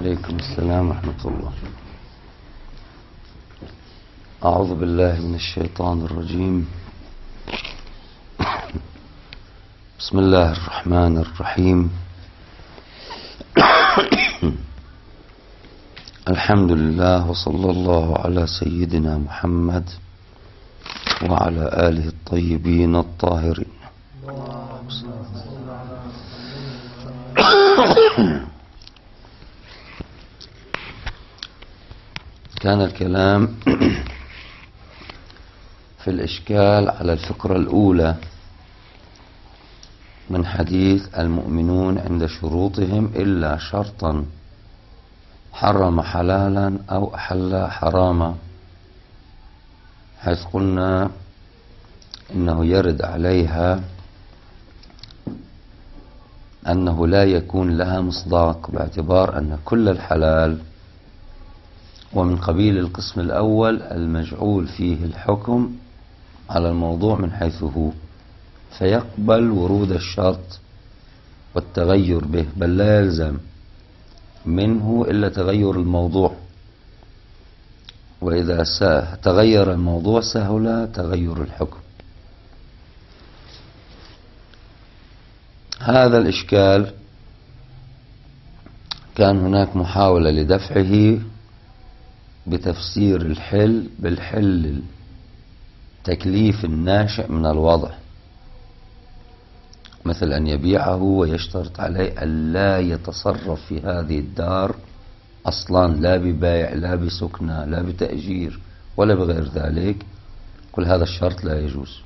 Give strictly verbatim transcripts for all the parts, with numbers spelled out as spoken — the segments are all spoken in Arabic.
عليكم السلام ورحمة الله. أعوذ بالله من الشيطان الرجيم. بسم الله الرحمن الرحيم. الحمد لله وصلى الله على سيدنا محمد وعلى آله الطيبين الطاهرين. كان الكلام في الإشكال على الفقرة الأولى من حديث المؤمنون عند شروطهم إلا شرطا حرم حلالا أو أحل حراما، حيث قلنا إنه يرد عليها أنه لا يكون لها مصداق، باعتبار أن كل الحلال ومن قبيل القسم الأول المجعول فيه الحكم على الموضوع من حيث هو، فيقبل ورود الشرط والتغير به، بل لا يلزم منه إلا تغير الموضوع، وإذا تغير الموضوع سهل تغير الحكم. هذا الإشكال كان هناك محاولة لدفعه بتفسير الحل بالحل التكليف الناشئ من الوضع، مثل أن يبيعه ويشترط عليه ألا يتصرف في هذه الدار أصلا، لا ببيع لا بسكنة لا بتأجير ولا بغير ذلك، كل هذا الشرط لا يجوز.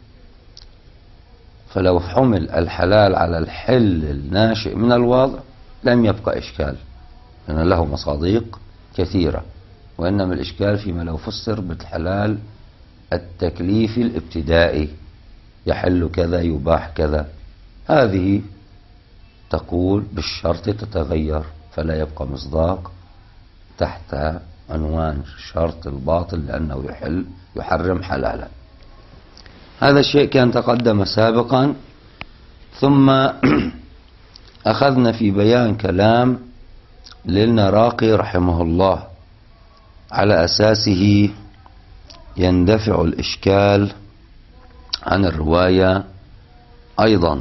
فلو حمل الحلال على الحل الناشئ من الوضع لم يبقى إشكال، لأن له مصادق كثيرة، وإنما الإشكال فيما لو فسر بالحلال التكليف الابتدائي، يحل كذا يباح كذا، هذه تقول بالشرط تتغير فلا يبقى مصداق تحت عنوان شرط الباطل لأنه يحل يحرم حلالا. هذا الشيء كان تقدم سابقا، ثم أخذنا في بيان كلام للنراقي رحمه الله على أساسه يندفع الإشكال عن الرواية أيضا.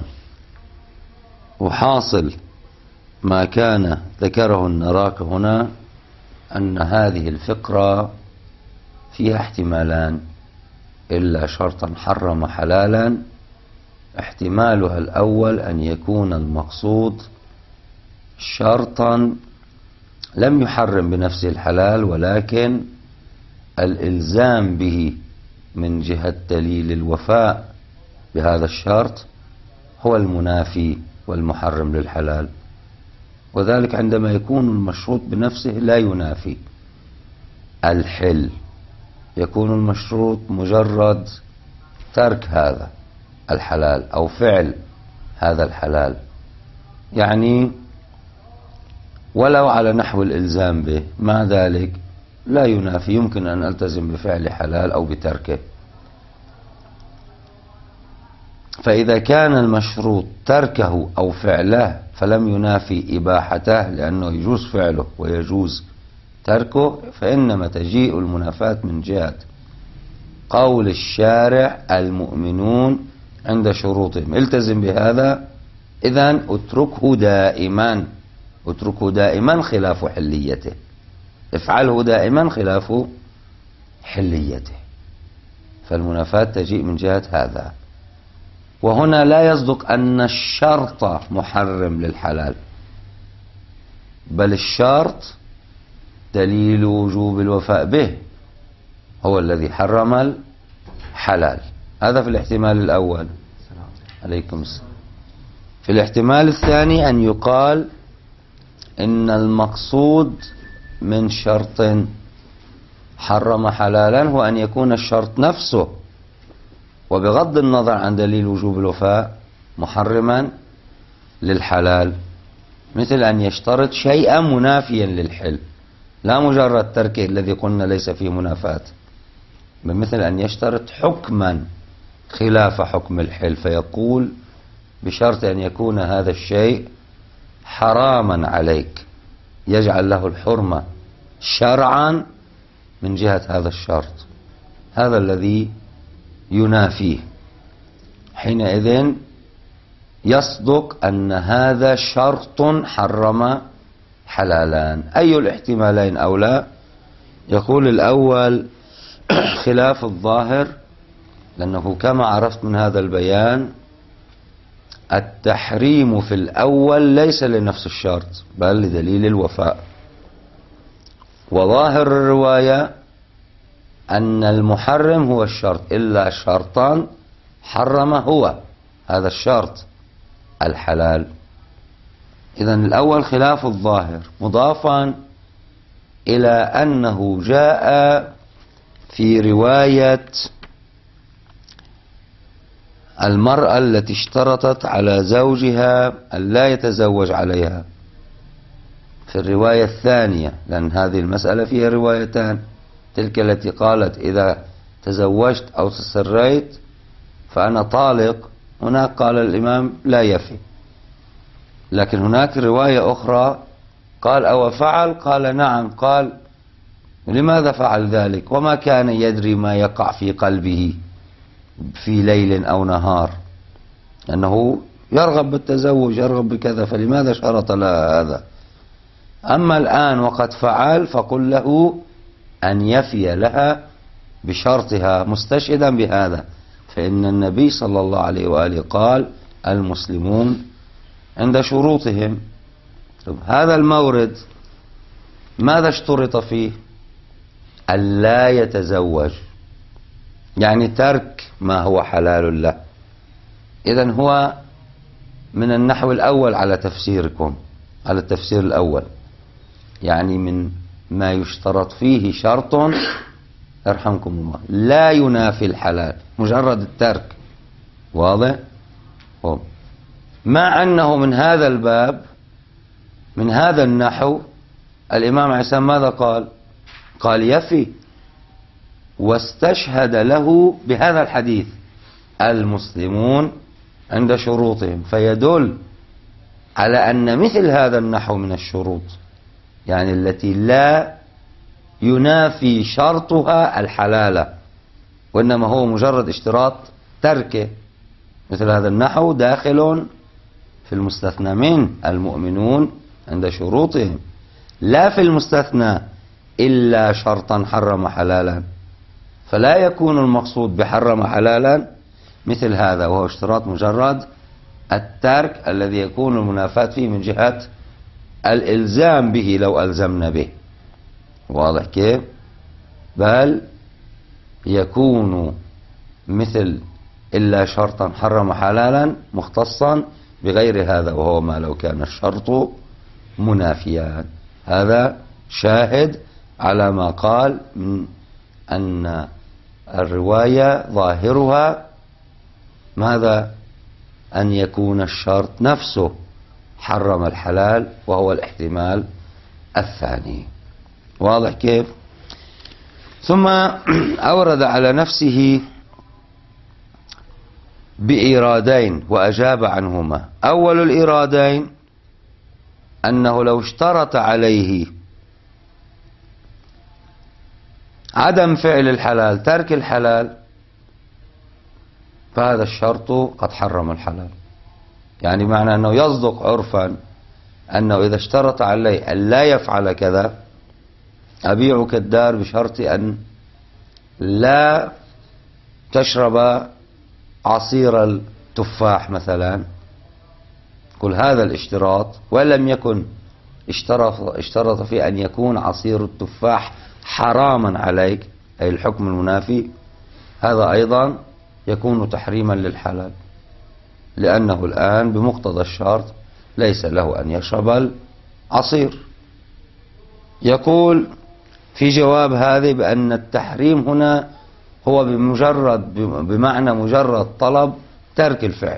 وحاصل ما كان ذكره النراقي هنا أن هذه الفقرة فيها احتمالان، إلا شرطا حرم حلالا، احتمالها الأول أن يكون المقصود شرطا لم يحرم بنفسه الحلال، ولكن الإلزام به من جهة دليل الوفاء بهذا الشرط هو المنافي والمحرم للحلال، وذلك عندما يكون المشروط بنفسه لا ينافي الحل، يكون المشروط مجرد ترك هذا الحلال أو فعل هذا الحلال، يعني ولو على نحو الإلزام به، مع ذلك لا ينافي، يمكن أن ألتزم بفعل حلال أو بتركه. فإذا كان المشروط تركه أو فعله فلم ينافي إباحته لأنه يجوز فعله ويجوز تركه، فإنما تجيء المنافاة من جهة قول الشارع المؤمنون عند شروطهم، التزم بهذا، إذن اتركه دائما، اتركه دائما خلاف حليته، افعله دائما خلاف حليته، فالمنافاة تجيء من جهة هذا. وهنا لا يصدق أن الشرط محرم للحلال، بل الشرط دليل وجوب الوفاء به هو الذي حرم الحلال. هذا في الاحتمال الأول. عليكم السلام. في الاحتمال الثاني أن يقال إن المقصود من شرط حرم حلالا هو أن يكون الشرط نفسه، وبغض النظر عن دليل وجوب الوفاء، محرما للحلال، مثل أن يشترط شيئا منافيا للحل، لا مجرد تركه الذي قلنا ليس فيه منافاة، مثل أن يشترط حكما خلاف حكم الحل، فيقول بشرط أن يكون هذا الشيء حراما عليك يجعل له الحرمة شرعا من جهة هذا الشرط، هذا الذي ينافيه. حينئذ يصدق أن هذا شرط حرم حلالان. أي الاحتمالين أولى؟ يقول الأول خلاف الظاهر، لأنه كما عرفت من هذا البيان التحريم في الأول ليس لنفس الشرط بل لدليل الوفاء، وظاهر الرواية أن المحرم هو الشرط إلا شرطا حرم هو هذا الشرط الحلال. إذن الأول خلاف الظاهر، مضافا إلى أنه جاء في رواية المرأة التي اشترطت على زوجها أن لا يتزوج عليها في الرواية الثانية، لأن هذه المسألة فيها روايتان، تلك التي قالت إذا تزوجت أو تسريت فأنا طالق، هناك قال الإمام لا يفي. لكن هناك رواية أخرى قال أو فعل؟ قال نعم. قال لماذا فعل ذلك وما كان يدري ما يقع في قلبه في ليل أو نهار، أنه يرغب بالتزوج يرغب بكذا، فلماذا شرط لها هذا؟ أما الآن وقد فعل فقل له أن يفي لها بشرطها مستشهدا بهذا، فإن النبي صلى الله عليه وآله قال المسلمون عند شروطهم. طب هذا المورد ماذا اشترط فيه؟ ألا يتزوج، يعني ترك ما هو حلال له. إذن هو من النحو الأول على تفسيركم، على التفسير الأول، يعني من ما يشترط فيه شرط يرحمكم الله لا ينافي الحلال، مجرد الترك. واضح؟ هو. مع أنه من هذا الباب من هذا النحو الإمام عليه السلام ماذا قال؟ قال يفي، واستشهد له بهذا الحديث المسلمون عند شروطهم، فيدل على أن مثل هذا النحو من الشروط، يعني التي لا ينافي شرطها الحلالة وإنما هو مجرد اشتراط تركه، مثل هذا النحو داخل في المستثنى من المؤمنون عند شروطهم، لا في المستثنى إلا شرطا حرم حلالا. فلا يكون المقصود بحرم حلالا مثل هذا، وهو اشتراط مجرد الترك الذي يكون المنافاة فيه من جهة الإلزام به لو ألزمنا به. واضح كيف؟ بل يكون مثل إلا شرطا حرم حلالا مختصا بغير هذا، وهو ما لو كان الشرط منافيا. هذا شاهد على ما قال من أن الرواية ظاهرها ماذا؟ أن يكون الشرط نفسه حرم الحلال، وهو الاحتمال الثاني. واضح كيف؟ ثم أورد على نفسه بإيرادين وأجاب عنهما. أول الإيرادين أنه لو اشترط عليه عدم فعل الحلال ترك الحلال فهذا الشرط قد حرم الحلال، يعني معنى أنه يصدق عرفا أنه إذا اشترط عليه أن لا يفعل كذا، أبيعك الدار بشرط أن لا تشرب عصير التفاح مثلا، كل هذا الاشتراط، ولم يكن اشترط, اشترط في أن يكون عصير التفاح حراما عليك، أي الحكم المنافي، هذا أيضا يكون تحريما للحلال، لأنه الآن بمقتضى الشرط ليس له أن يشرب العصير. يقول في جواب هذه بأن التحريم هنا هو بمجرد بمعنى مجرد طلب ترك الفعل،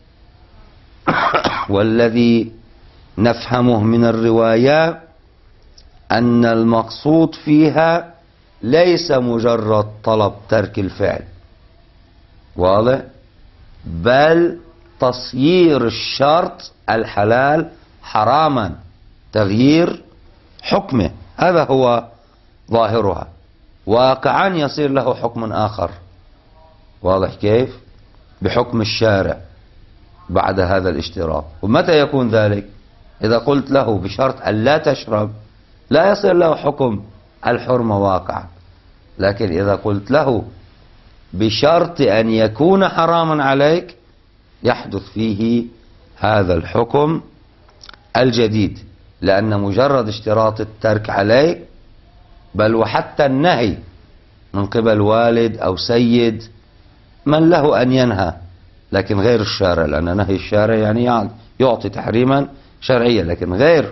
والذي نفهمه من الرواية أن المقصود فيها ليس مجرد طلب ترك الفعل، واضح، بل تصيير الشرط الحلال حراما، تغيير حكمه، هذا هو ظاهرها. واقعا يصير له حكم آخر، واضح كيف؟ بحكم الشارع بعد هذا الاشتراط. ومتى يكون ذلك؟ إذا قلت له بشرط أن لا تشرب لا يصير له حكم الحرمة واقعا، لكن إذا قلت له بشرط أن يكون حراما عليك يحدث فيه هذا الحكم الجديد، لأن مجرد اشتراط الترك عليك، بل وحتى النهي من قبل والد أو سيد من له أن ينهى، لكن غير الشارع، لأن نهي الشارع يعني يعطي تحريما شرعيا، لكن غير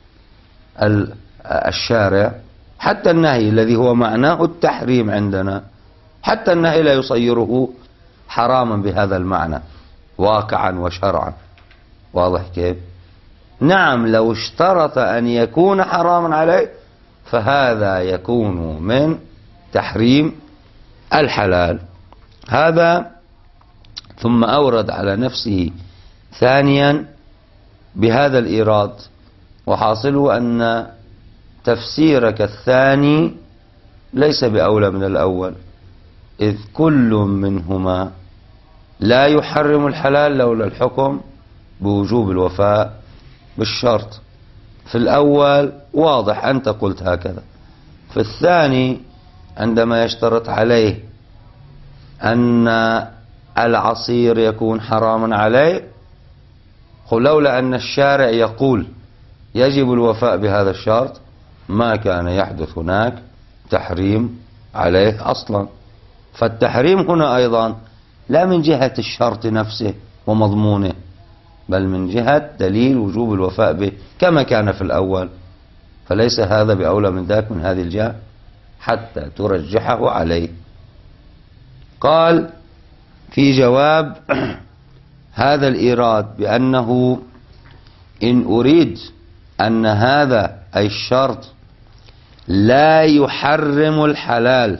الشارع حتى النهي الذي هو معناه التحريم عندنا، حتى النهي لا يصيره حراما بهذا المعنى واقعا وشرعا، واضح كيف؟ نعم لو اشترط أن يكون حراما عليه فهذا يكون من تحريم الحلال. هذا ثم أورد على نفسه ثانيا بهذا الإيراد، وحاصله أن تفسيرك الثاني ليس بأولى من الأول، إذ كل منهما لا يحرم الحلال لولا الحكم بوجوب الوفاء بالشرط. في الأول واضح أنت قلت هكذا، في الثاني عندما يشترط عليه أن العصير يكون حراما عليه، قل لولا أن الشارع يقول يجب الوفاء بهذا الشرط ما كان يحدث هناك تحريم عليه أصلا. فالتحريم هنا أيضا لا من جهة الشرط نفسه ومضمونه، بل من جهة دليل وجوب الوفاء به كما كان في الأول، فليس هذا بأولى من ذاك من هذه الجهة حتى ترجحه عليه. قال في جواب هذا الإيراد بأنه إن أريد أن هذا أي الشرط لا يحرم الحلال،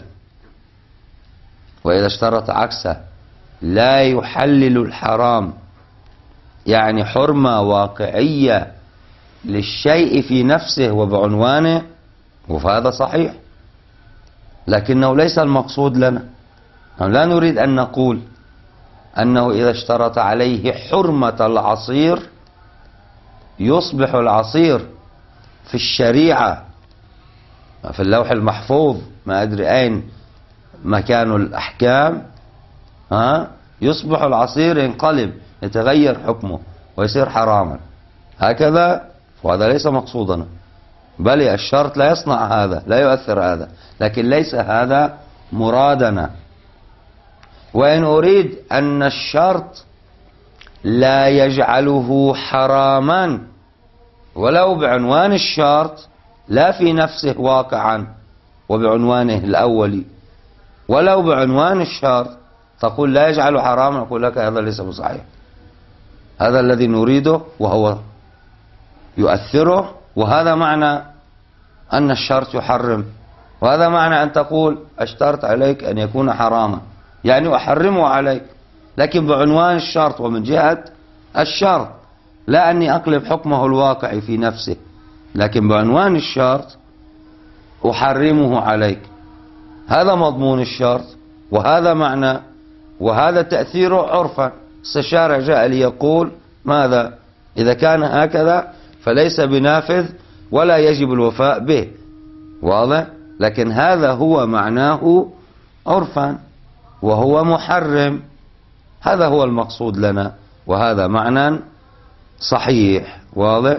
وإذا اشترط عكسه لا يحلل الحرام، يعني حرمة واقعية للشيء في نفسه وبعنوانه، وهذا صحيح، لكنه ليس المقصود لنا. لا نريد أن نقول أنه إذا اشترط عليه حرمة العصير يصبح العصير في الشريعة في اللوح المحفوظ ما أدري أين مكان الأحكام، ها يصبح العصير ينقلب يتغير حكمه ويصير حراما هكذا، وهذا ليس مقصودنا، بل الشرط لا يصنع هذا، لا يؤثر هذا، لكن ليس هذا مرادنا. وإن أريد أن الشرط لا يجعله حراما ولو بعنوان الشرط لا في نفسه واقعا وبعنوانه الأولي، ولو بعنوان الشرط تقول لا يجعل حراما، أقول لك هذا ليس بصحيح، هذا الذي نريده وهو يؤثره، وهذا معنى أن الشرط يحرم، وهذا معنى أن تقول اشترط عليك أن يكون حراما، يعني أحرمه عليك لكن بعنوان الشرط ومن جهة الشرط، لا أني أقلب حكمه الواقعي في نفسه، لكن بعنوان الشرط أحرمه عليك. هذا مضمون الشرط وهذا معنى وهذا تأثيره عرفا. الشارع جاء ليقول ماذا؟ إذا كان هكذا فليس بنافذ ولا يجب الوفاء به، واضح؟ لكن هذا هو معناه عرفا وهو محرم، هذا هو المقصود لنا، وهذا معنى صحيح، واضح؟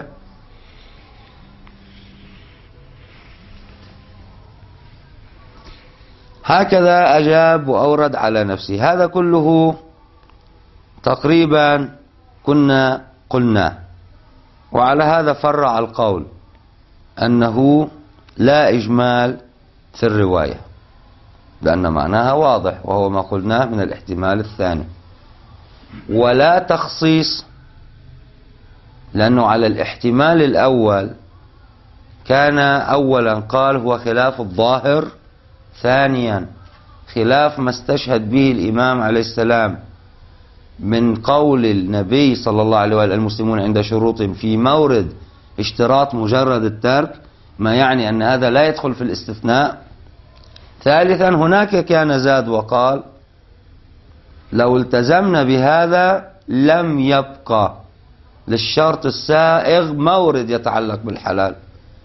هكذا أجاب وأورد على نفسه. هذا كله تقريبا كنا قلنا، وعلى هذا فرع القول أنه لا إجمال في الرواية لأن معناها واضح وهو ما قلناه من الاحتمال الثاني، ولا تخصيص لأنه على الاحتمال الأول كان أولا قال هو خلاف الظاهر، ثانيا خلاف ما استشهد به الإمام عليه السلام من قول النبي صلى الله عليه وآله المسلمون عند شروطهم في مورد اشتراط مجرد الترك، ما يعني أن هذا لا يدخل في الاستثناء. ثالثا هناك كان زاد وقال لو التزمنا بهذا لم يبقى للشرط السائغ مورد يتعلق بالحلال.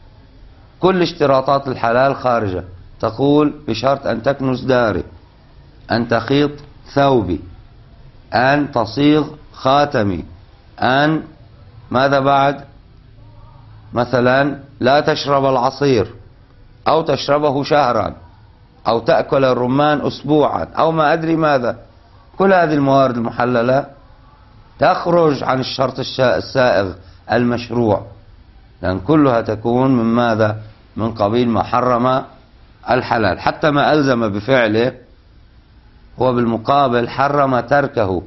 كل اشتراطات الحلال خارجة. تقول بشرط أن تكنس داري، أن تخيط ثوبي، أن تصيغ خاتمي، أن ماذا بعد؟ مثلا لا تشرب العصير أو تشربه شهرا أو تأكل الرمان أسبوعا أو ما أدري ماذا. كل هذه الموارد المحللة تخرج عن الشرط السائغ المشروع، لأن كلها تكون من ماذا؟ من قبيل ما حرم الحلال. حتى ما ألزم بفعله هو بالمقابل حرم تركه،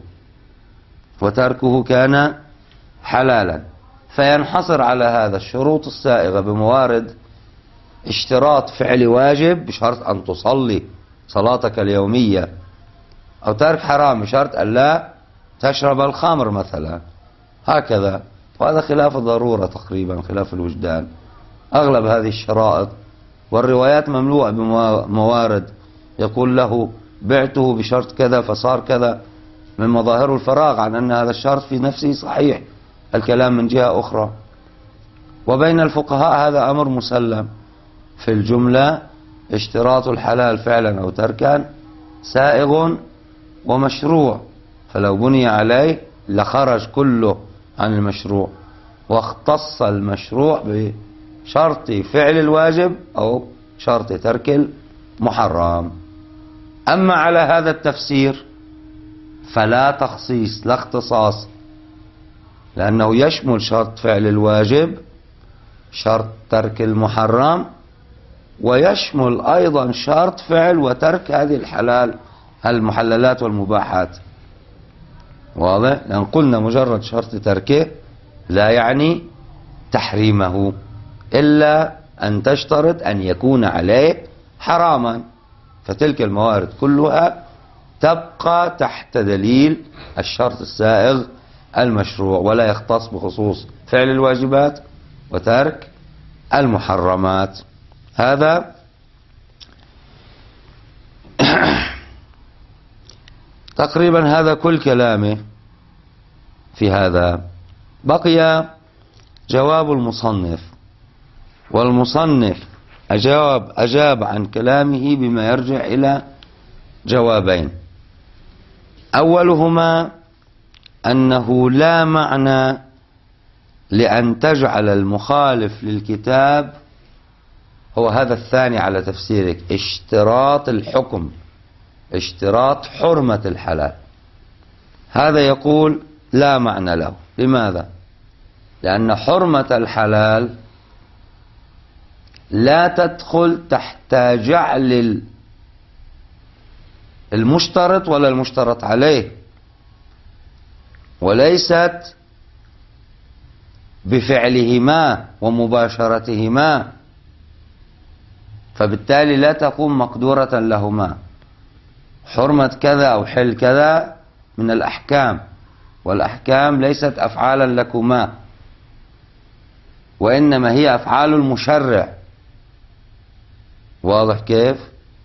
وتركه كان حلالا. فينحصر على هذا الشروط السائغة بموارد اشتراط فعل واجب بشرط أن تصلي صلاتك اليومية، أو ترك حرام بشرط أن لا تشرب الخمر مثلا، هكذا. وهذا خلاف الضرورة تقريبا، خلاف الوجدان. أغلب هذه الشرائط والروايات مملوءة بموارد يقول له بعته بشرط كذا فصار كذا، من مظاهر الفراغ عن أن هذا الشرط في نفسه صحيح. الكلام من جهة أخرى. وبين الفقهاء هذا أمر مسلم في الجملة، اشتراط الحلال فعلا أو تركا سائغ ومشروع، فلو بني عليه لخرج كله عن المشروع، واختص المشروع بشرط فعل الواجب أو شرط ترك المحرم. أما على هذا التفسير فلا تخصيص، لا اختصاص، لأنه يشمل شرط فعل الواجب، شرط ترك المحرم، ويشمل أيضا شرط فعل وترك هذه الحلال المحللات والمباحات. واضح؟ لأن قلنا مجرد شرط تركه لا يعني تحريمه، إلا أن تشترط أن يكون عليه حراما، فتلك الموارد كلها تبقى تحت دليل الشرط السائغ المشروع، ولا يختص بخصوص فعل الواجبات وترك المحرمات. هذا تقريبا هذا كل كلامه في هذا. بقي جواب المصنف، والمصنف أجاب, أجاب عن كلامه بما يرجع إلى جوابين. أولهما أنه لا معنى لأن تجعل المخالف للكتاب، هو هذا الثاني على تفسيرك، اشتراط الحكم، اشتراط حرمة الحلال. هذا يقول لا معنى له. لماذا؟ لأن حرمة الحلال لا تدخل تحت جعل المشترط ولا المشترط عليه، وليست بفعلهما ومباشرتهما، فبالتالي لا تكون مقدورة لهما. حرمة كذا أو حل كذا من الأحكام، والأحكام ليست أفعالا لكما، وإنما هي أفعال المشرع. واضح كيف؟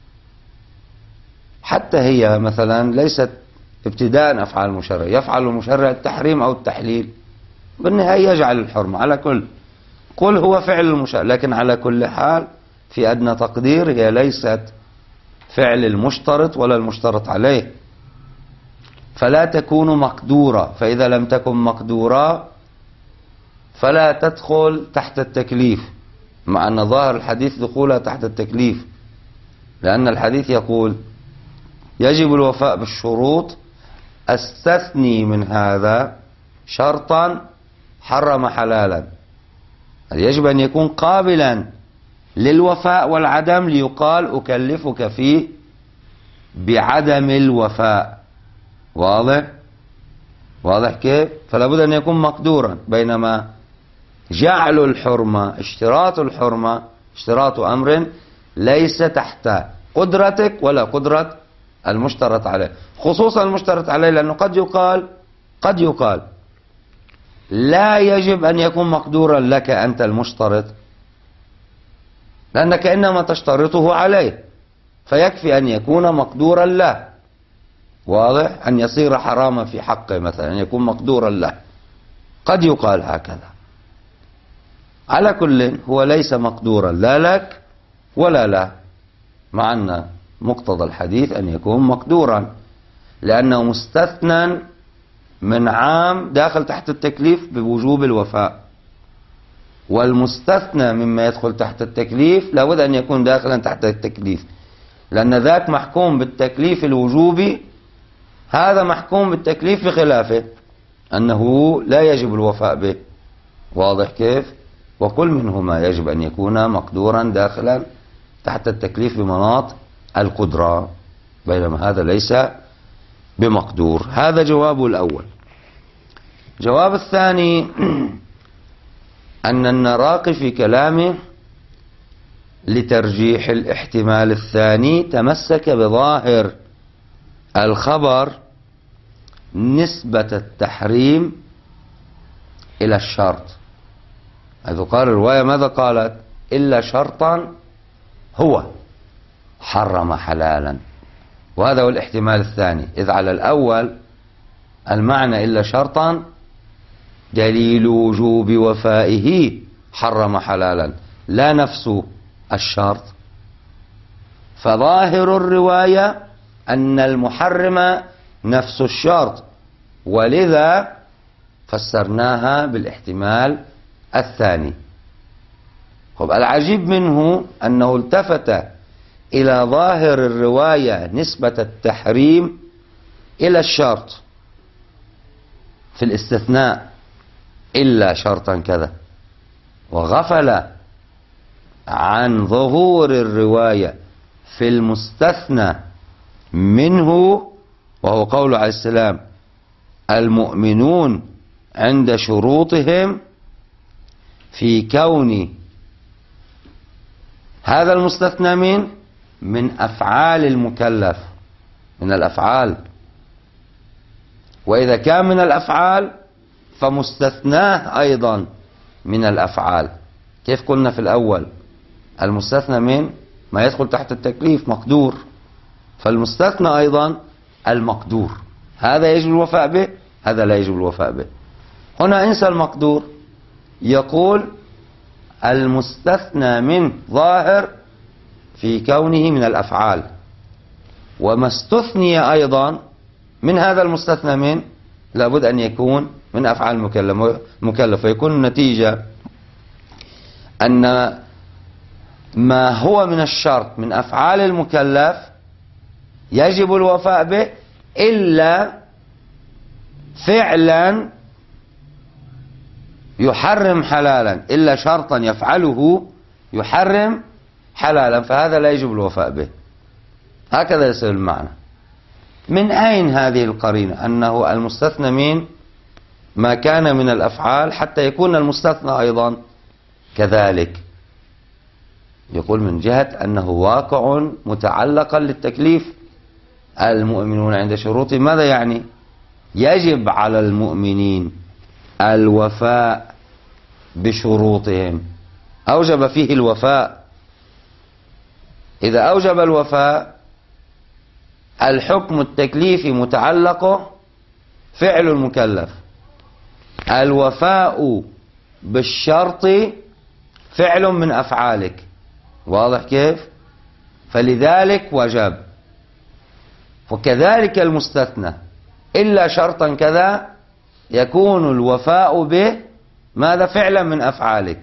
حتى هي مثلا ليست ابتداء أفعال المشرع، يفعل المشرع التحريم أو التحليل، بالنهاية يجعل الحرمة على كل. قل هو فعل المشرع، لكن على كل حال في أدنى تقدير هي ليست فعل المشترط ولا المشترط عليه، فلا تكون مقدورة. فإذا لم تكن مقدورة فلا تدخل تحت التكليف، مع أن ظاهر الحديث دخولها تحت التكليف، لأن الحديث يقول يجب الوفاء بالشروط، استثني من هذا شرطا حرم حلالا. يجب أن يكون قابلا للوفاء والعدم، ليقال أكلفك فيه بعدم الوفاء. واضح؟ واضح كيف؟ فلا بد أن يكون مقدورا. بينما جعل الحرمة، اشتراط الحرمة، اشتراط أمر ليس تحت قدرتك ولا قدرة المشترط عليه، خصوصا المشترط عليه، لأنه قد يقال قد يقال لا يجب أن يكون مقدورا لك أنت المشترط، لأنك إنما تشترطه عليه، فيكفي أن يكون مقدورا له. واضح؟ أن يصير حراما في حقه مثلا، أن يكون مقدورا له، قد يقال هكذا. على كل هو ليس مقدورا لا لك ولا له، مع أن مقتضى الحديث أن يكون مقدورا، لأنه مستثنى من عام داخل تحت التكليف بوجوب الوفاء، والمستثنى مما يدخل تحت التكليف لابد أن يكون داخلا تحت التكليف، لأن ذاك محكوم بالتكليف الوجوبي، هذا محكوم بالتكليف بخلافه أنه لا يجب الوفاء به. واضح كيف؟ وكل منهما يجب أن يكون مقدورا داخلا تحت التكليف بمناط القدرة، بينما هذا ليس بمقدور. هذا جوابه الأول. جواب الثاني أن النراقي في كلامه لترجيح الاحتمال الثاني تمسك بظاهر الخبر نسبة التحريم إلى الشرط، حيث قال الرواية ماذا قالت؟ إلا شرطا هو حرم حلالا، وهذا هو الاحتمال الثاني. إذ على الأول المعنى إلا شرطا دليل وجوب وفائه حرم حلالا، لا نفس الشرط. فظاهر الرواية أن المحرم نفس الشرط، ولذا فسرناها بالاحتمال الثاني. طب العجيب منه أنه التفت إلى ظاهر الرواية نسبة التحريم إلى الشرط في الاستثناء إلا شرطا كذا، وغفل عن ظهور الرواية في المستثنى منه، وهو قول عليه السلام المؤمنون عند شروطهم، في كون هذا المستثنى من من أفعال المكلف، من الأفعال، وإذا كان من الأفعال فمستثناه أيضا من الأفعال. كيف قلنا في الأول؟ المستثنى من ما يدخل تحت التكليف مقدور، فالمستثنى أيضا المقدور، هذا يجب الوفاء به، هذا لا يجب الوفاء به. هنا انسى المقدور، يقول المستثنى من ظاهر في كونه من الأفعال، وما استثني أيضا من هذا المستثنى من لابد أن يكون من أفعال المكلف، ويكون النتيجة أن ما هو من الشرط من أفعال المكلف يجب الوفاء به إلا فعلا يحرم حلالا، إلا شرطا يفعله يحرم حلالا، فهذا لا يجب الوفاء به. هكذا يصير المعنى. من أين هذه القرينة أنه المستثنى من ما كان من الأفعال حتى يكون المستثنى أيضا كذلك؟ يقول من جهة أنه واقع متعلقا للتكليف، المؤمنون عند شروطهم، ماذا يعني؟ يجب على المؤمنين الوفاء بشروطهم، أوجب فيه الوفاء. إذا أوجب الوفاء الحكم التكليفي متعلق فعل المكلف، الوفاء بالشرط فعل من أفعالك. واضح كيف؟ فلذلك وجب. وكذلك المستثنى إلا شرطا كذا يكون الوفاء به ماذا؟ فعلا من أفعالك،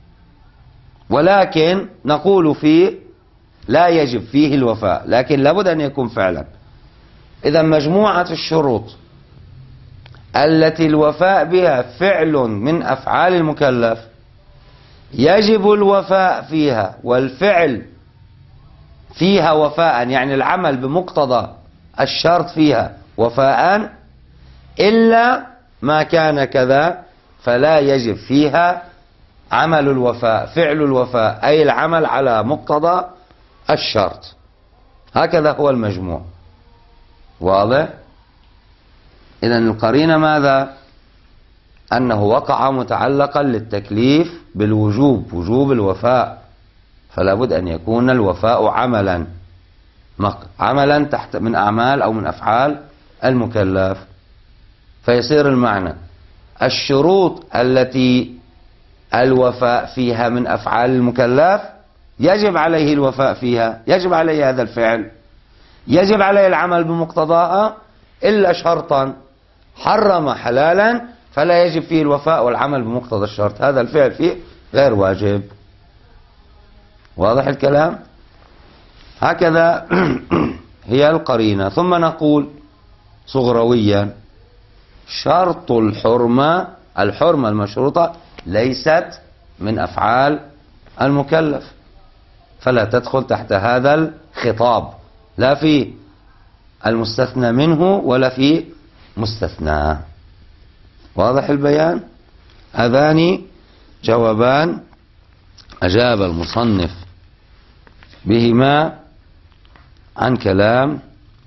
ولكن نقول فيه لا يجب فيه الوفاء، لكن لابد أن يكون فعلا. إذا مجموعة الشروط التي الوفاء بها فعل من أفعال المكلف يجب الوفاء فيها، والفعل فيها وفاء، يعني العمل بمقتضى الشرط فيها وفاء، إلا ما كان كذا فلا يجب فيها عمل الوفاء، فعل الوفاء، أي العمل على مقتضى الشرط. هكذا هو المجموع. واضح؟ إذن القرينة ماذا؟ أنه وقع متعلقا للتكليف بالوجوب، وجوب الوفاء، فلا بد أن يكون الوفاء عملا عملا تحت من أعمال أو من أفعال المكلف. فيصير المعنى الشروط التي الوفاء فيها من أفعال المكلف يجب عليه الوفاء فيها، يجب عليه هذا الفعل، يجب عليه العمل بمقتضاها، إلا شرطا حرم حلالا فلا يجب فيه الوفاء والعمل بمقتضى الشرط، هذا الفعل فيه غير واجب. واضح الكلام؟ هكذا هي القرينة. ثم نقول صغرويا شرط الحرمة، الحرمة المشروطة ليست من أفعال المكلف، فلا تدخل تحت هذا الخطاب، لا في المستثنى منه ولا في مستثنى. واضح البيان؟ هذان جوابان أجاب المصنف بهما عن كلام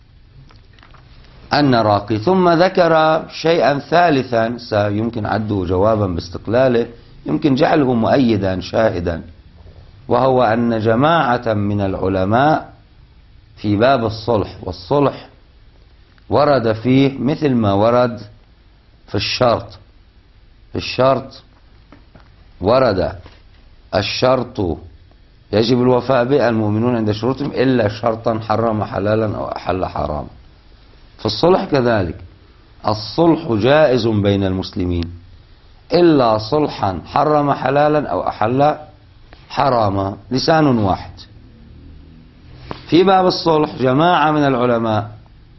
النراقي. ثم ذكر شيئا ثالثا سيمكن عده جوابا باستقلاله، يمكن جعله مؤيدا شاهدا، وهو أن جماعة من العلماء في باب الصلح، والصلح ورد فيه مثل ما ورد في الشرط. في الشرط ورد الشرط يجب الوفاء به المؤمنون عند شروطهم إلا شرطا حرم حلالا أو أحل حراما. في الصلح كذلك الصلح جائز بين المسلمين إلا صلحا حرم حلالا أو أحل حراما، لسان واحد. في باب الصلح جماعة من العلماء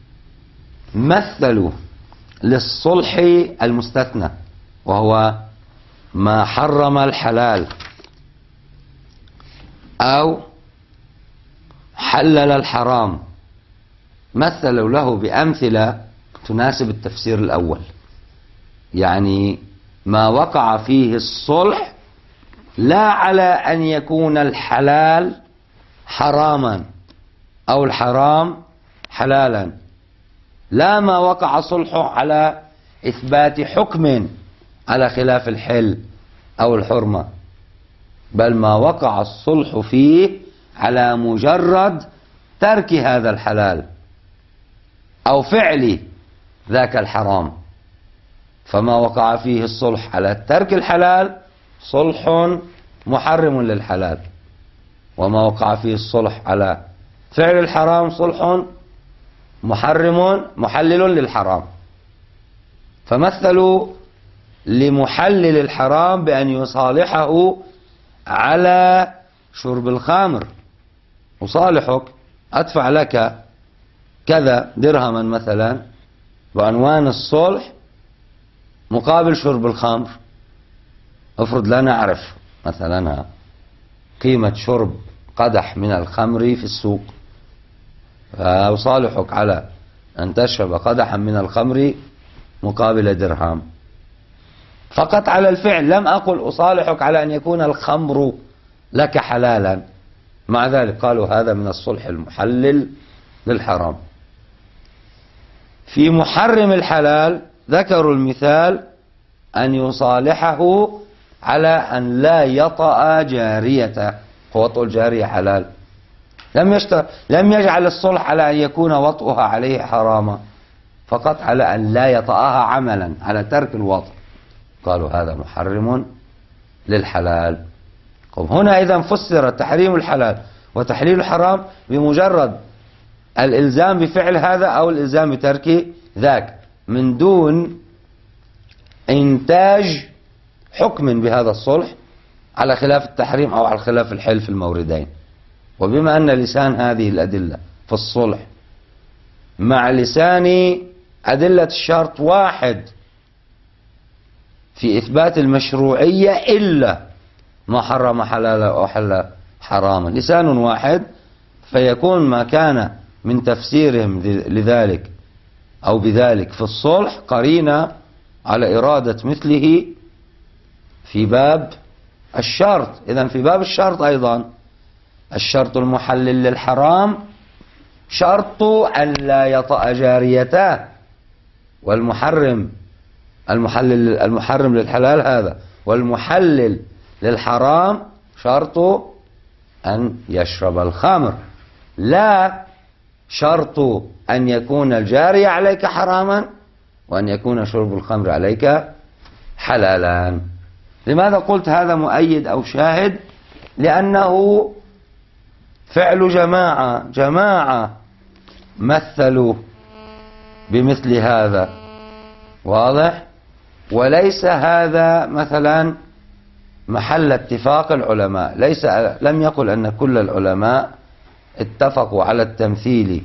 مثلوا للصلح المستثنى، وهو ما حرم الحلال أو حلل الحرام، مثلوا له بأمثلة تناسب التفسير الأول، يعني ما وقع فيه الصلح لا على أن يكون الحلال حراما أو الحرام حلالا، لا ما وقع صلحه على إثبات حكم على خلاف الحل أو الحرمة، بل ما وقع الصلح فيه على مجرد ترك هذا الحلال أو فعل ذاك الحرام. فما وقع فيه الصلح على ترك الحلال صلح محرم للحلال، وما وقع فيه الصلح على فعل الحرام صلح محرم محلل للحرام. فمثلوا لمحلل الحرام بأن يصالحه على شرب الخمر، أصالحك أدفع لك كذا درهما مثلا بعنوان الصلح مقابل شرب الخمر. افرض لا نعرف مثلا قيمة شرب قدح من الخمر في السوق، فأصالحك على أن تشرب قدحا من الخمر مقابل درهم، فقط على الفعل، لم أقل أصالحك على أن يكون الخمر لك حلالا. مع ذلك قالوا هذا من الصلح المحلل للحرام. في محرم الحلال ذكروا المثال أن يصالحه على أن لا يطأ جاريته، وطأ الجارية حلال، لم يشتر لم يجعل الصلح على أن يكون وطئها عليه حراما، فقط على أن لا يطأها عملا على ترك الوطء، قالوا هذا محرم للحلال. هنا إذا فسر تحريم الحلال وتحليل الحرام بمجرد الإلزام بفعل هذا أو الإلزام بترك ذاك، من دون إنتاج حكم بهذا الصلح على خلاف التحريم أو على خلاف الحل في الموردين. وبما أن لسان هذه الأدلة في الصلح مع لسان أدلة الشرط واحد في إثبات المشروعية إلا ما حرم حلالا أو حل حراما، لسان واحد، فيكون ما كان من تفسيرهم لذلك أو بذلك في الصلح قرينة على إرادة مثله في باب الشرط. إذن في باب الشرط أيضا الشرط المحلل للحرام شرط أن لا يطأ جاريته، والمحرم المحلل المحرم للحلال هذا، والمحلل للحرام شرط أن يشرب الخمر، لا شرط أن يكون الجاري عليك حراما وأن يكون شرب الخمر عليك حلالا. لماذا قلت هذا مؤيد أو شاهد؟ لأنه فعل جماعة جماعة مثلوا بمثل هذا، واضح؟ وليس هذا مثلا محل اتفاق العلماء، ليس لم يقل أن كل العلماء اتفقوا على التمثيل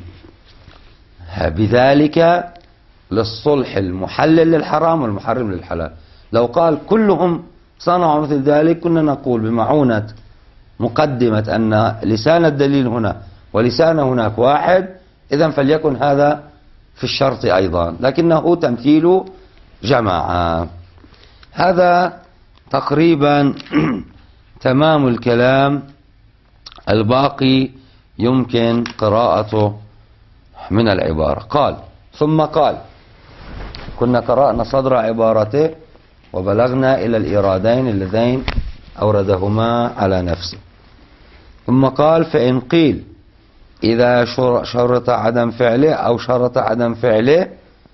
بذلك للصلح المحلل للحرام والمحرم للحلال. لو قال كلهم صنعوا مثل ذلك كنا نقول بمعونة مقدمة أن لسان الدليل هنا ولسان هناك واحد، إذن فليكن هذا في الشرط أيضا، لكنه تمثيل جماعة. هذا تقريبا تمام الكلام، الباقي يمكن قراءته من العبارة. قال ثم قال، كنا قرأنا صدر عبارته وبلغنا إلى الإيرادين اللذين أوردهما على نفسه. ثم قال فإن قيل إذا شرط عدم فعله أو شرط عدم فعله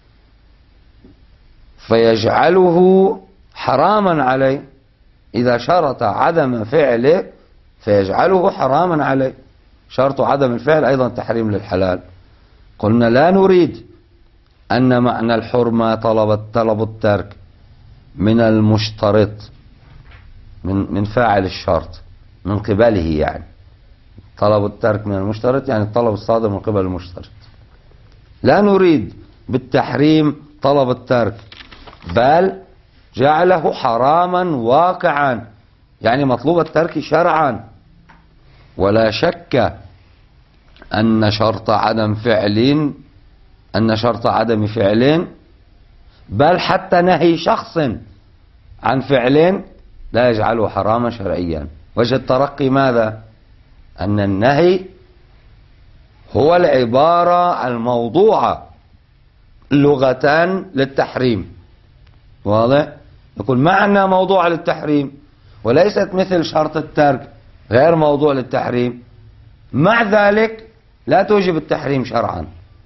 فيجعله حراما عليه، إذا شرط عدم فعله فيجعله حراما عليه، شرط عدم الفعل أيضا تحريم للحلال. قلنا لا نريد أن معنى الحرمة طلب طلب الترك من المشترط، من من فاعل الشرط من قبله، يعني طلب الترك من المشترط يعني الطلب الصادر من قبل المشترط. لا نريد بالتحريم طلب الترك، بل جعله حراما واقعا، يعني مطلوب الترك شرعا. ولا شك أن شرط عدم فعل أن شرط عدم فعل بل حتى نهي شخص عن فعل لا يجعله حراما شرعيا. وجه الترقي ماذا؟ أن النهي هو العبارة الموضوعة لغة للتحريم، واضح؟ يقول معنى موضوع للتحريم، وليست مثل شرط الترك غير موضوع للتحريم، مع ذلك لا توجب التحريم شرعا،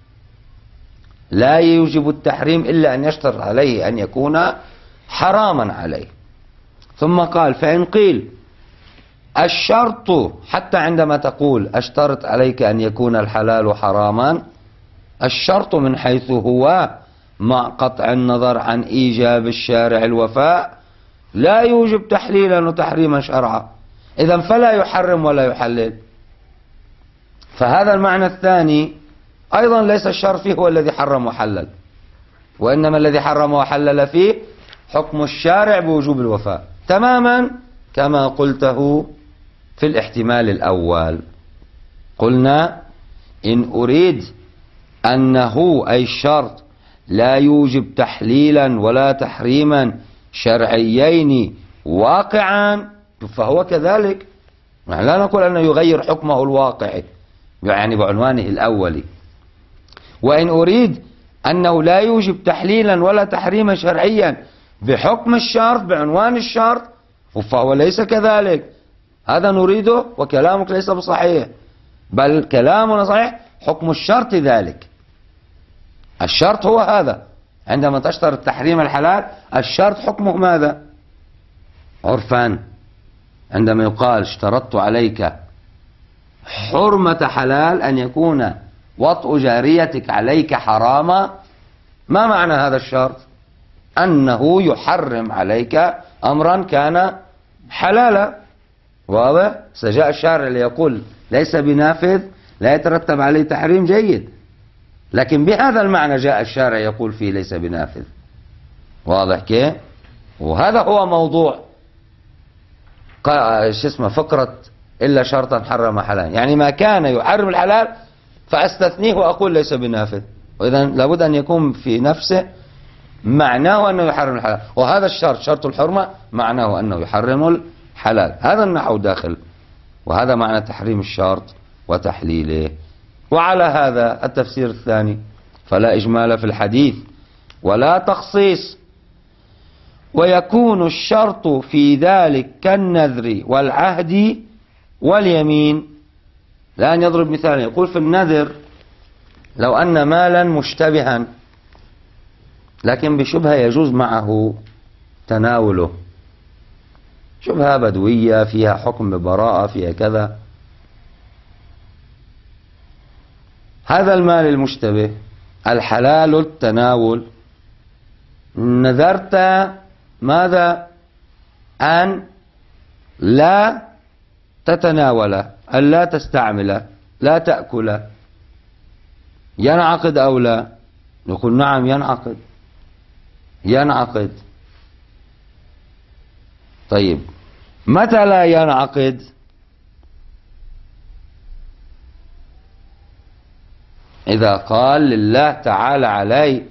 لا يوجب التحريم إلا أن يشترط عليه أن يكون حراما عليه. ثم قال فإن قيل الشرط، حتى عندما تقول أشترط عليك أن يكون الحلال حراما، الشرط من حيث هو مع قطع النظر عن إيجاب الشارع الوفاء لا يوجب تحليلا وتحريما شرعا، إذن فلا يحرم ولا يحلل. فهذا المعنى الثاني أيضا ليس الشرط فيه هو الذي حرم وحلل، وإنما الذي حرم وحلل فيه حكم الشارع بوجوب الوفاء، تماما كما قلته في الاحتمال الأول. قلنا إن أريد أنه أي الشرط لا يوجب تحليلا ولا تحريما شرعيين واقعا فهو كذلك، لا نقول أنه يغير حكمه الواقعي يعني بعنوانه الأولي. وإن أريد أنه لا يوجب تحليلا ولا تحريما شرعيا بحكم الشرط بعنوان الشرط فهو ليس كذلك، هذا نريده وكلامك ليس بصحيح، بل كلامنا صحيح، حكم الشرط ذلك. الشرط هو هذا، عندما تشترط تحريم الحلال الشرط حكمه ماذا؟ عرفا عندما يقال اشترطت عليك حرمة حلال أن يكون وطء جاريتك عليك حراما، ما معنى هذا الشرط؟ أنه يحرم عليك أمرا كان حلالا، واضح؟ سجاء الشارع ليقول ليس بنافذ لا يترتب عليه تحريم، جيد، لكن بهذا المعنى جاء الشارع يقول فيه ليس بنافذ، واضح كيف؟ وهذا هو موضوع شو اسمه فقرة إلا شرطا حرم حلالا، يعني ما كان يحرم الحلال فأستثنيه وأقول ليس بنافذ، وإذا لابد أن يكون في نفسه معناه أنه يحرم الحلال، وهذا الشرط شرط الحرمة معناه أنه يحرم الحلال، هذا النحو داخل، وهذا معنى تحريم الشرط وتحليله. وعلى هذا التفسير الثاني فلا إجمال في الحديث ولا تخصيص، ويكون الشرط في ذلك كالنذر والعهد واليمين. الآن يضرب مثال، يقول في النذر لو أن مالا مشتبها لكن بشبهة يجوز معه تناوله، شبهة بدوية فيها حكم ببراءة فيها كذا، هذا المال المشتبه الحلال التناول، نذرت ماذا؟ أن لا تتناوله، أن لا تستعمله، لا تأكله، ينعقد أو لا؟ نقول نعم ينعقد، ينعقد. طيب متى لا ينعقد؟ إذا قال لله تعالى علي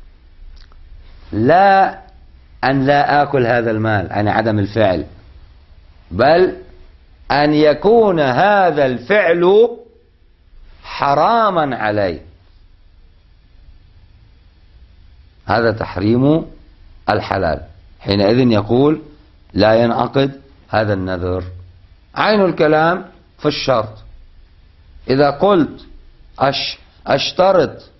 لا أن لا آكل هذا المال، أن عدم الفعل، بل أن يكون هذا الفعل حراما علي، هذا تحريم الحلال، حينئذ يقول لا ينعقد هذا النذر. عين الكلام في الشرط، إذا قلت أش أشترط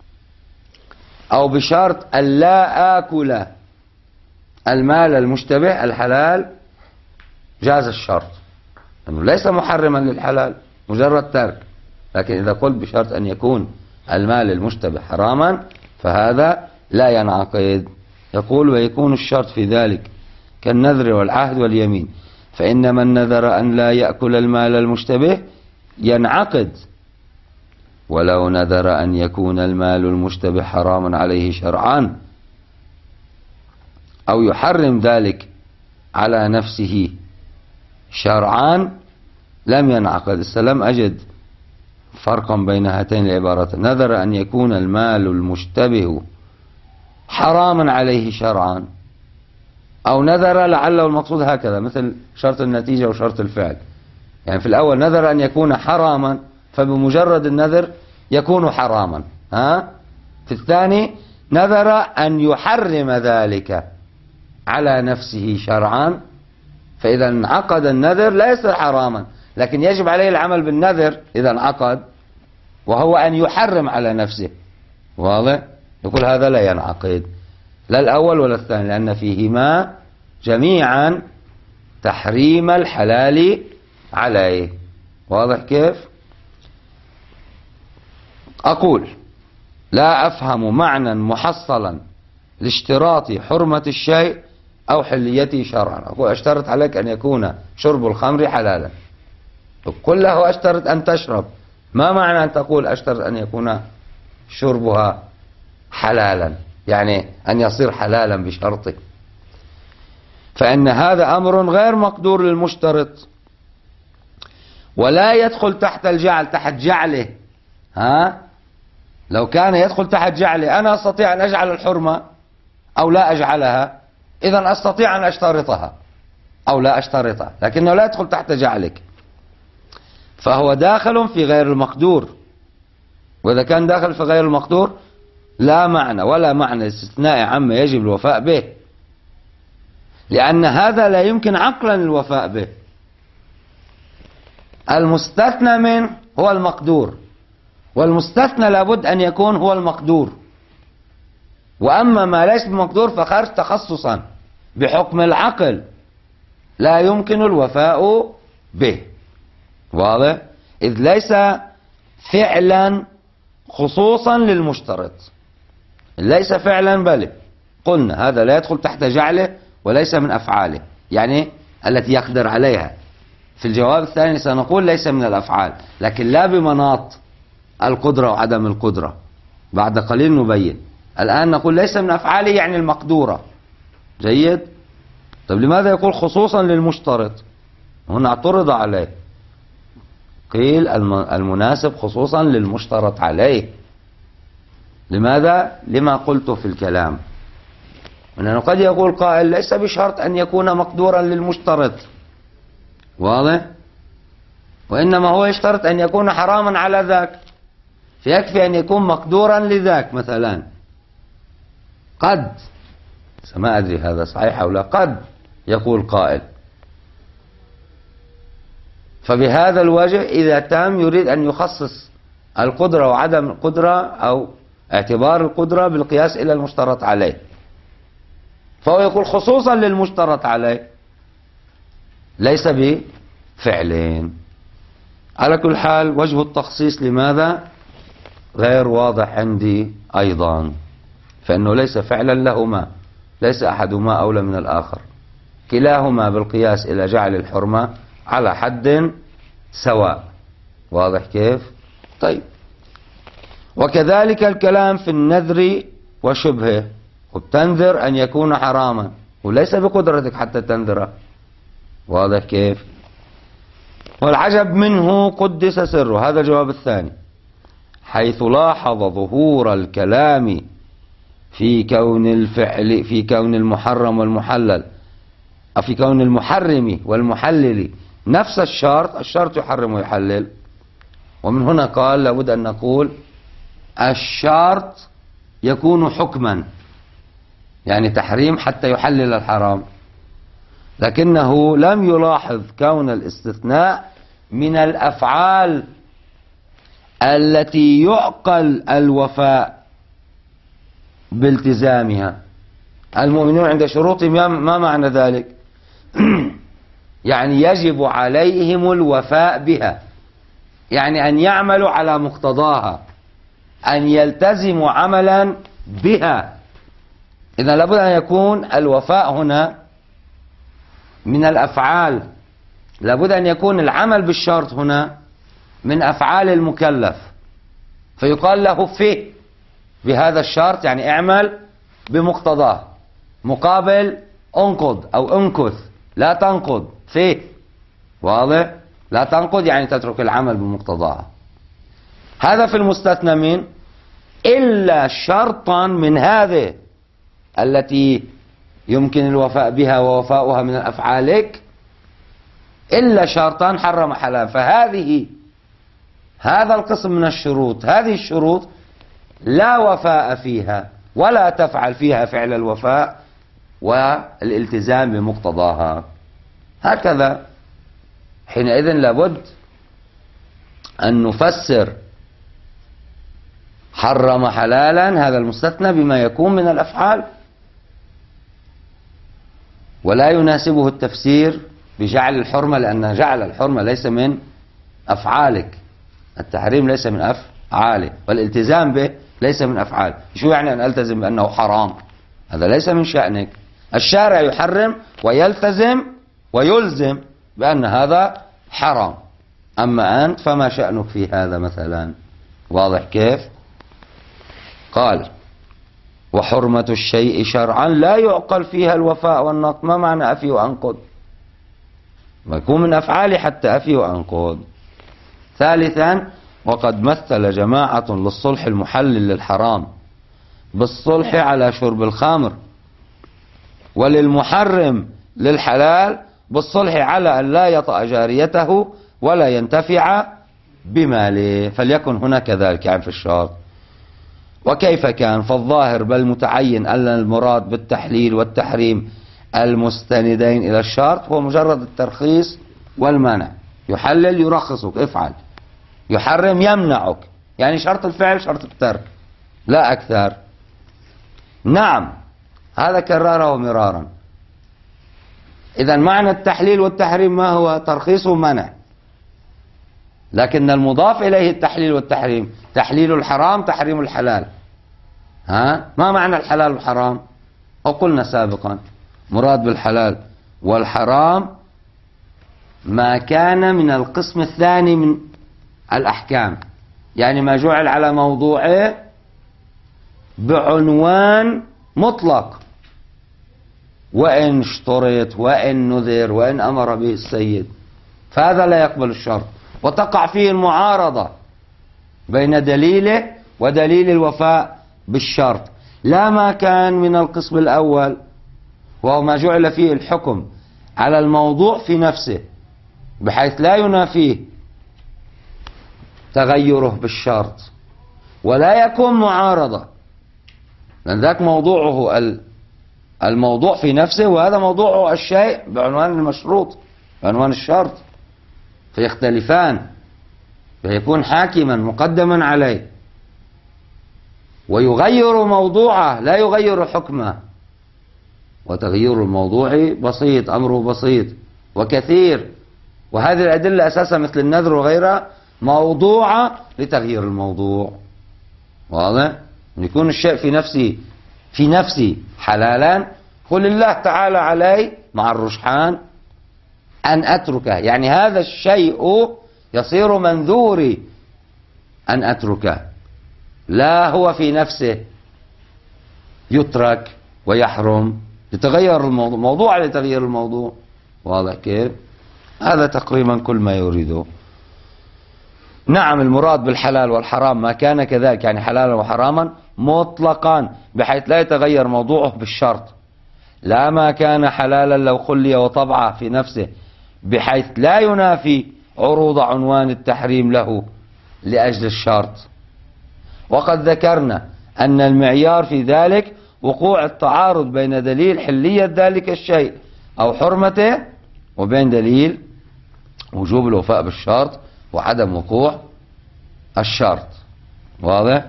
أو بشرط أن لا آكل المال المشتبه الحلال جاز الشرط، لأنه ليس محرما للحلال مجرد ترك، لكن إذا قلت بشرط أن يكون المال المشتبه حراما فهذا لا ينعقد. يقول ويكون الشرط في ذلك كالنذر والعهد واليمين، فإن من نذر أن لا يأكل المال المشتبه ينعقد ولو نذر أن يكون المال المشتبه حراما عليه شرعا أو يحرم ذلك على نفسه شرعا لم ينعقد. السلام أجد فرقا بين هاتين العبارات، نذر أن يكون المال المشتبه حراما عليه شرعا، أو نذر لعله المقصود هكذا مثل شرط النتيجة وشرط الفعل، يعني في الأول نذر أن يكون حراما فبمجرد النذر يكون حراما، ها؟ في الثاني نذر أن يحرم ذلك على نفسه شرعا، فإذا انعقد النذر لا يصير حراما، لكن يجب عليه العمل بالنذر إذا انعقد، وهو أن يحرم على نفسه. واضح؟ يقول هذا لا ينعقد، لا الأول ولا الثاني، لأن فيهما جميعا تحريم الحلال عليه. واضح كيف؟ أقول لا أفهم معنى محصلا لاشتراط حرمة الشيء أو حليته شرعا. أقول أشترط عليك أن يكون شرب الخمر حلالا، قل له أشترط أن تشرب، ما معنى أن تقول أشترط أن يكون شربها حلالا؟ يعني أن يصير حلالا بشرطه، فإن هذا أمر غير مقدور للمشترط ولا يدخل تحت الجعل، تحت جعله. ها؟ لو كان يدخل تحت جعله أنا أستطيع أن أجعل الحرمة أو لا أجعلها، إذن أستطيع أن أشترطها أو لا أشترطها، لكنه لا يدخل تحت جعلك، فهو داخل في غير المقدور. وإذا كان داخل في غير المقدور لا معنى ولا معنى استثناء عما يجب الوفاء به، لأن هذا لا يمكن عقلا الوفاء به. المستثنى منه هو المقدور، والمستثنى لابد أن يكون هو المقدور، وأما ما ليس بمقدور فخرج تخصصا بحكم العقل لا يمكن الوفاء به. واضح؟ إذ ليس فعلا خصوصا للمشترط، ليس فعلا، بل قلنا هذا لا يدخل تحت جعله وليس من أفعاله، يعني التي يقدر عليها. في الجواب الثاني سنقول ليس من الأفعال، لكن لا بمناط القدرة وعدم القدرة، بعد قليل نبين. الآن نقول ليس من أفعاله يعني المقدورة. جيد؟ طيب لماذا يقول خصوصا للمشترط؟ هنا اعترض عليه، قيل المناسب خصوصا للمشترط عليه. لماذا؟ لما قلت في الكلام، أنه قد يقول قائل ليس بشرط أن يكون مقدورا للمشترط، واضح؟ وإنما هو يشترط أن يكون حراما على ذاك، فيكفي أن يكون مقدورا لذاك. مثلا قد، ما أدري هذا صحيح أو لا، قد يقول قائل فبهذا الوجه إذا تم يريد أن يخصص القدرة وعدم القدرة أو اعتبار القدرة بالقياس إلى المشترط عليه، فهو يقول خصوصا للمشترط عليه ليس بفعلين. على كل حال وجه التخصيص لماذا غير واضح عندي أيضا، فإنه ليس فعلا لهما، ليس أحدهما أولى من الآخر، كلاهما بالقياس إلى جعل الحرمة على حد سواء. واضح كيف؟ طيب، وكذلك الكلام في النذر وشبهه، وبتنذر أن يكون حراما وليس بقدرتك حتى تنذره. واضح كيف؟ والعجب منه قدس سره، هذا الجواب الثاني، حيث لاحظ ظهور الكلام في كون الفعل في كون المحرم والمحلل، أو في كون المحرم والمحلل نفس الشرط، الشرط يحرم ويحلل. ومن هنا قال لابد أن نقول الشرط يكون حكما، يعني تحريم حتى يحلل الحرام، لكنه لم يلاحظ كون الاستثناء من الأفعال التي يعقل الوفاء بالتزامها. المؤمنون عند شروطهم ما معنى ذلك؟ يعني يجب عليهم الوفاء بها، يعني أن يعملوا على مقتضاها، أن يلتزموا عملا بها. إذا لابد أن يكون الوفاء هنا من الأفعال، لابد أن يكون العمل بالشرط هنا من أفعال المكلف، فيقال له فيه بهذا الشرط، يعني اعمل بمقتضاه، مقابل انقض أو انكث، لا تنقض فيه. واضح؟ لا تنقض يعني تترك العمل بمقتضاها. هذا في المستثنى من إلا شرطا من هذه التي يمكن الوفاء بها ووفاؤها من أفعالك، إلا شرطا حرم حلال. فهذه هذا القسم من الشروط، هذه الشروط لا وفاء فيها ولا تفعل فيها فعل الوفاء والالتزام بمقتضاها. هكذا حينئذ لابد أن نفسر حرم حلالا هذا المستثنى بما يكون من الأفعال، ولا يناسبه التفسير بجعل الحرمة، لأن جعل الحرمة ليس من أفعالك، التحريم ليس من أفعاله، والالتزام به ليس من أفعال. شو يعني أن ألتزم بأنه حرام؟ هذا ليس من شأنك. الشارع يحرم ويلتزم ويلزم بأن هذا حرام، أما أنت فما شأنك في هذا مثلا؟ واضح كيف؟ قال وحرمة الشيء شرعا لا يعقل فيها الوفاء والنقض. ما معنى أفي وأنقض؟ ما يكون من أفعالي حتى أفي وأنقض. ثالثا وقد مثل جماعة للصلح المحلل للحرام بالصلح على شرب الخمر، وللمحرم للحلال بالصلح على أن لا يطأ جاريته ولا ينتفع بماله، فليكن هنا كذلك يعني في الشرط. وكيف كان؟ فالظاهر بل متعين أن المراد بالتحليل والتحريم المستندين إلى الشرط هو مجرد الترخيص والمنع. يحلل يرخصك افعل، يحرم يمنعك، يعني شرط الفعل شرط الترك لا أكثر. نعم هذا كرره مرارا. إذا معنى التحليل والتحريم ما هو؟ ترخيص ومنع، لكن المضاف إليه التحليل والتحريم، تحليل الحرام تحريم الحلال. ها ما معنى الحلال والحرام؟ وقلنا سابقا مراد بالحلال والحرام ما كان من القسم الثاني من الأحكام، يعني ما جعل على موضوعه بعنوان مطلق، وإن اشترط وإن نذر وإن أمر به السيد، فهذا لا يقبل الشرط، وتقع فيه المعارضة بين دليله ودليل الوفاء بالشرط. لا ما كان من القسم الأول وهو ما جعل فيه الحكم على الموضوع في نفسه بحيث لا ينافيه تغيره بالشرط ولا يكون معارضة، لأن ذاك موضوعه الموضوع في نفسه، وهذا موضوعه الشيء بعنوان المشروط بعنوان الشرط. فيختلفان، فيكون حاكما مقدما عليه ويغير موضوعه لا يغير حكمه. وتغيير الموضوع بسيط، أمره بسيط وكثير، وهذه الأدلة أساسا مثل النذر وغيرها موضوعة لتغيير الموضوع. واضح؟ يكون الشيء في نفسه في نفسه حلالا، قل الله تعالى علي مع الرجحان أن أتركه، يعني هذا الشيء يصير منذوري أن أتركه، لا هو في نفسه يترك ويحرم، يتغير الموضوع، موضوع لتغيير الموضوع. واضح كيف؟ هذا تقريبا كل ما يريده. نعم، المراد بالحلال والحرام ما كان كذلك، يعني حلالا وحراما مطلقا بحيث لا يتغير موضوعه بالشرط، لا ما كان حلالا لو خلي وطبعه في نفسه بحيث لا ينافي عروض عنوان التحريم له لأجل الشرط. وقد ذكرنا أن المعيار في ذلك وقوع التعارض بين دليل حلية ذلك الشيء أو حرمته وبين دليل وجوب الوفاء بالشرط وعدم وقوع الشرط. واضح؟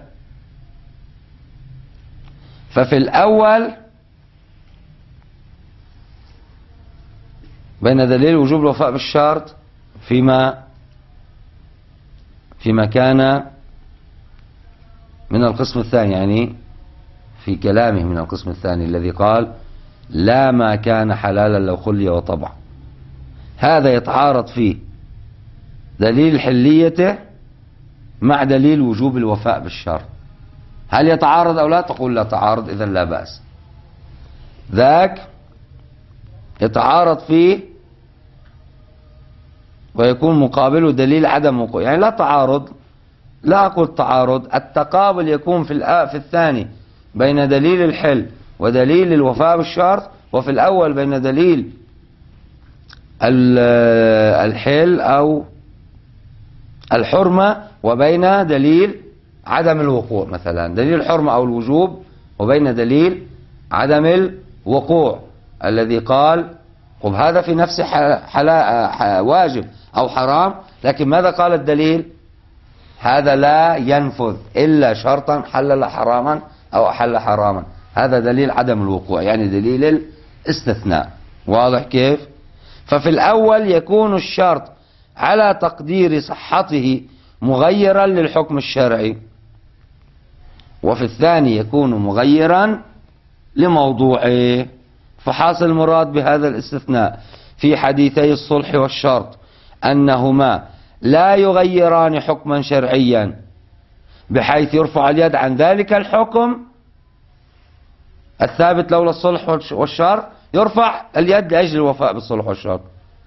ففي الأول بين دليل وجوب الوفاء بالشرط فيما فيما كان من القسم الثاني، يعني في كلامه من القسم الثاني الذي قال لا ما كان حلالا لو خلي وطبع، هذا يتعارض فيه دليل حليته مع دليل وجوب الوفاء بالشرط. هل يتعارض أو لا؟ تقول لا تعارض، إذن لا بأس. ذاك يتعارض فيه ويكون مقابله دليل عدم وقوع، يعني لا تعارض، لا أقول تعارض، التقابل يكون في في الثاني بين دليل الحل ودليل الوفاء بالشرط، وفي الأول بين دليل الحل أو الحرمة وبين دليل عدم الوقوع، مثلا دليل الحرمة أو الوجوب وبين دليل عدم الوقوع الذي قال طب هذا في نفسه حلا واجب أو حرام، لكن ماذا قال الدليل؟ هذا لا ينفذ إلا شرطا حلل حراما أو أحل حراما، هذا دليل عدم الوقوع، يعني دليل الاستثناء. واضح كيف؟ ففي الأول يكون الشرط على تقدير صحته مغيرا للحكم الشرعي، وفي الثاني يكون مغيرا لموضوعه. فحاصل المراد بهذا الاستثناء في حديثي الصلح والشرط أنهما لا يغيران حكما شرعيا بحيث يرفع اليد عن ذلك الحكم الثابت لولا الصلح والشرط، يرفع اليد لأجل الوفاء بالصلح والشرط،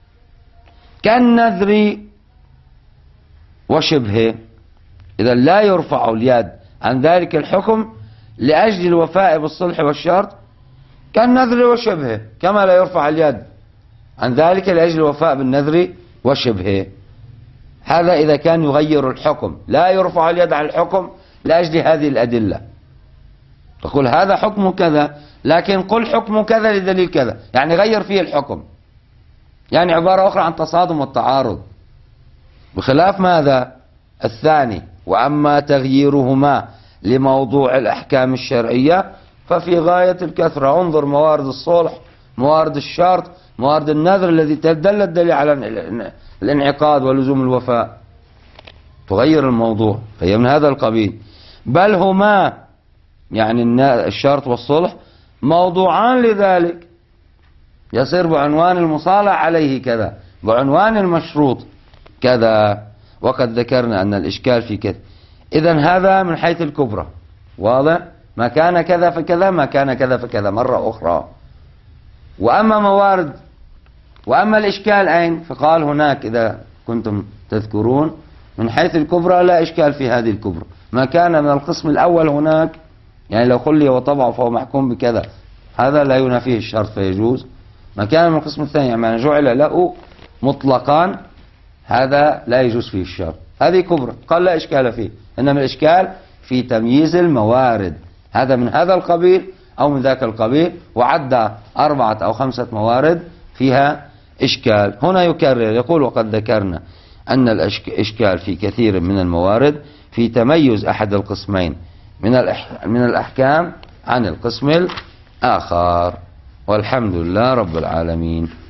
كالنذر وشبهه. إذا لا يرفع اليد عن ذلك الحكم لأجل الوفاء بالصلح والشرط كالنذر وشبهه، كما لا يرفع اليد عن ذلك لأجل الوفاء بالنذر وشبهه. هذا إذا كان يغير الحكم، لا يرفع اليد عن الحكم لأجل هذه الأدلة. تقول هذا حكم كذا، لكن قل حكم كذا لدليل كذا، يعني غير فيه الحكم، يعني عبارة أخرى عن تصادم والتعارض، بخلاف ماذا؟ الثاني. وأما تغييرهما لموضوع الأحكام الشرعية ففي غاية الكثرة. انظر موارد الصلح، موارد الشرط، موارد النذر الذي دل الدليل على الانعقاد ولزوم الوفاء، تغير الموضوع، فهي من هذا القبيل. بل هما يعني الشرط والصلح موضوعان لذلك، يصير بعنوان المصالح عليه كذا، بعنوان المشروط كذا. وقد ذكرنا أن الإشكال في كذا. إذن هذا من حيث الكبرى، واضح؟ ما كان كذا فكذا، ما كان كذا فكذا مرة أخرى. وأما موارد وأما الإشكال أين؟ فقال هناك إذا كنتم تذكرون من حيث الكبرى لا إشكال في هذه الكبرى. ما كان من القسم الأول هناك، يعني لو خلي وطبع فهو محكوم بكذا، هذا لا ينافيه الشرط فيجوز. ما كان من القسم الثاني يعني ما جعل له مطلقا، هذا لا يجوز فيه الشرط. هذه كبرى، قال لا إشكال فيه. إنما الإشكال في تمييز الموارد، هذا من هذا القبيل أو من ذاك القبيل، وعد أربعة أو خمسة موارد فيها إشكال. هنا يكرر يقول وقد ذكرنا أن الإشكال في كثير من الموارد في تميز أحد القسمين من من الأحكام عن القسم الآخر. والحمد لله رب العالمين.